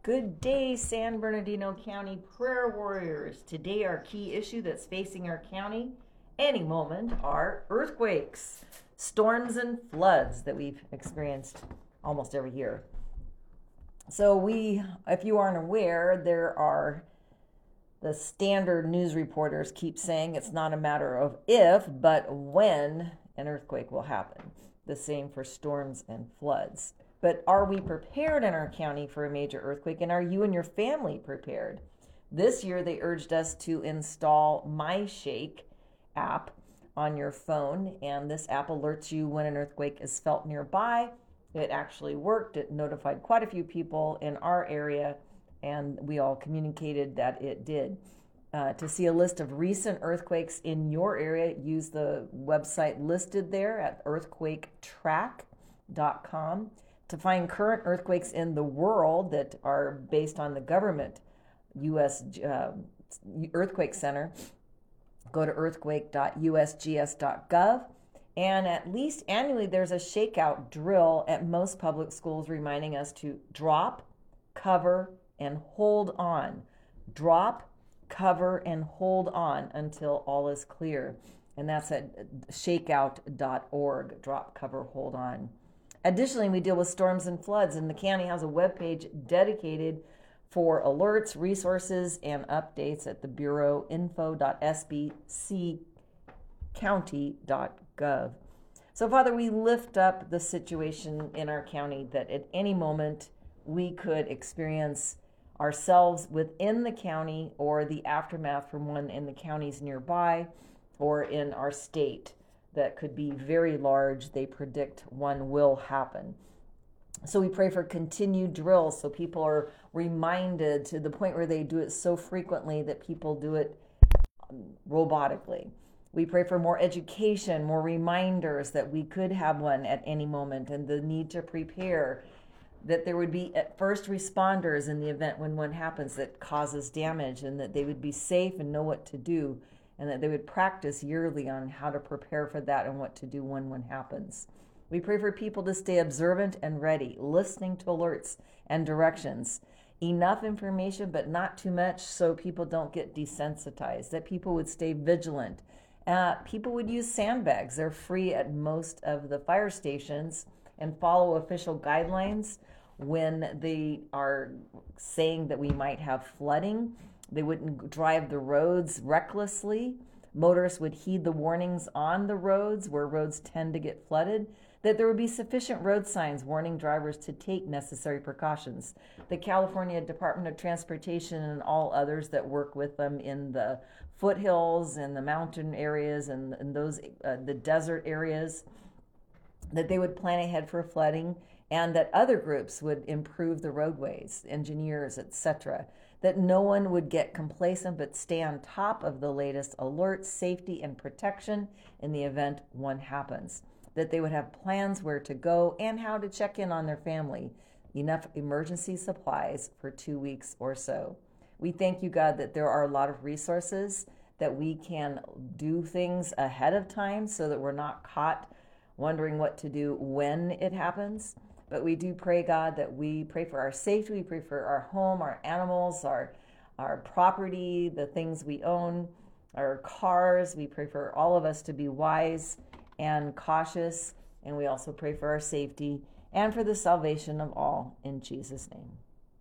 Good day, San Bernardino County prayer warriors. Today, our key issue that's facing our county any moment are earthquakes, storms, and floods that we've experienced almost every year. So if you aren't aware, the standard news reporters keep saying it's not a matter of if, but when an earthquake will happen. The same for storms and floods. But are we prepared in our county for a major earthquake, and are you and your family prepared? This year, they urged us to install MyShake app on your phone, and this app alerts you when an earthquake is felt nearby. It actually worked. It notified quite a few people in our area, and we all communicated that it did. To see a list of recent earthquakes in your area, use the website listed there at earthquaketrack.com. To find current earthquakes in the world that are based on the government U.S. Earthquake Center, go to earthquake.usgs.gov. And at least annually, there's a shakeout drill at most public schools reminding us to drop, cover, and hold on. Drop, cover, and hold on until all is clear. And that's at shakeout.org. Drop, cover, hold on. Additionally, we deal with storms and floods, and the county has a webpage dedicated for alerts, resources, and updates at the Bureau info.sbccounty.gov. So, Father, we lift up the situation in our county that at any moment we could experience ourselves within the county or the aftermath from one in the counties nearby or in our state. That could be very large. They predict one will happen. So we pray for continued drills so people are reminded to the point where they do it so frequently that people do it robotically. We pray for more education, more reminders that we could have one at any moment and the need to prepare, that there would be first responders in the event when one happens that causes damage, and that they would be safe and know what to do, and that they would practice yearly on how to prepare for that and what to do when one happens. We pray for people to stay observant and ready, listening to alerts and directions. Enough information, but not too much so people don't get desensitized, that people would stay vigilant. People would use sandbags. They're free at most of the fire stations, and follow official guidelines when they are saying that we might have flooding. They wouldn't drive the roads recklessly. Motorists would heed the warnings on the roads where roads tend to get flooded, that there would be sufficient road signs warning drivers to take necessary precautions. The California Department of Transportation and all others that work with them in the foothills and the mountain areas and those the desert areas, that they would plan ahead for flooding, and that other groups would improve the roadways, engineers, etc., that no one would get complacent but stay on top of the latest alerts, safety, and protection in the event one happens, that they would have plans where to go and how to check in on their family, enough emergency supplies for 2 weeks or so. We thank you, God, that there are a lot of resources, that we can do things ahead of time so that we're not caught wondering what to do when it happens. But we do pray, God, that we pray for our safety, we pray for our home, our animals, our property, the things we own, our cars. We pray for all of us to be wise and cautious, and we also pray for our safety and for the salvation of all, in Jesus' name.